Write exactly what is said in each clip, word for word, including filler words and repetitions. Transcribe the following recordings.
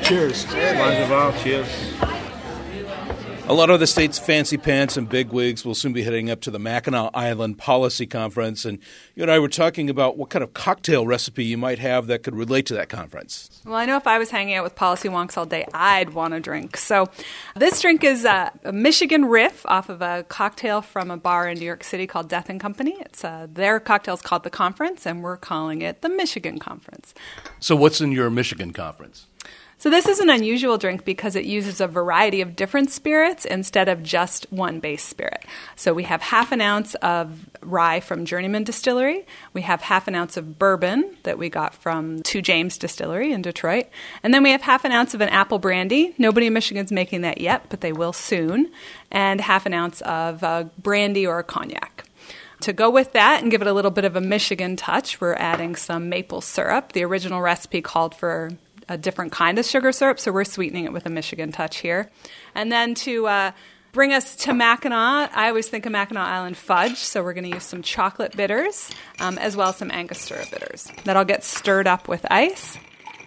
Cheers. Cheers. A lot of the state's fancy pants and bigwigs will soon be heading up to the Mackinac Island Policy Conference, and you and I were talking about what kind of cocktail recipe you might have that could relate to that conference. Well, I know if I was hanging out with policy wonks all day, I'd want a drink. So this drink is a, a Michigan riff off of a cocktail from a bar in New York City called Death and Company. It's uh, their cocktail's called the Conference, and we're calling it the Michigan Conference. So what's in your Michigan Conference? So this is an unusual drink because it uses a variety of different spirits instead of just one base spirit. So we have half an ounce of rye from Journeyman Distillery. We have half an ounce of bourbon that we got from Two James Distillery in Detroit. And then we have half an ounce of an apple brandy. Nobody in Michigan's making that yet, but they will soon. And half an ounce of a brandy or a cognac. To go with that and give it a little bit of a Michigan touch, we're adding some maple syrup. The original recipe called for a different kind of sugar syrup, so we're sweetening it with a Michigan touch here. And then to uh, bring us to Mackinac, I always think of Mackinac Island fudge, so we're going to use some chocolate bitters um, as well as some Angostura bitters. That'll get stirred up with ice.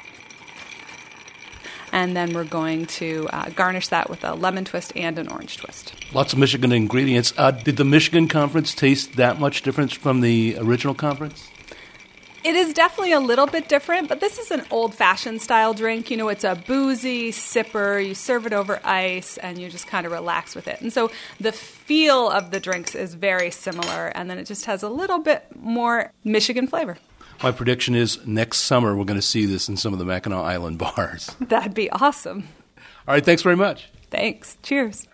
And then we're going to uh, garnish that with a lemon twist and an orange twist. Lots of Michigan ingredients. Uh, did the Michigan Conference taste that much different from the original conference? It is definitely a little bit different, but this is an old-fashioned style drink. You know, it's a boozy sipper. You serve it over ice, and you just kind of relax with it. And so the feel of the drinks is very similar, and then it just has a little bit more Michigan flavor. My prediction is next summer we're going to see this in some of the Mackinac Island bars. That'd be awesome. All right, thanks very much. Thanks. Cheers.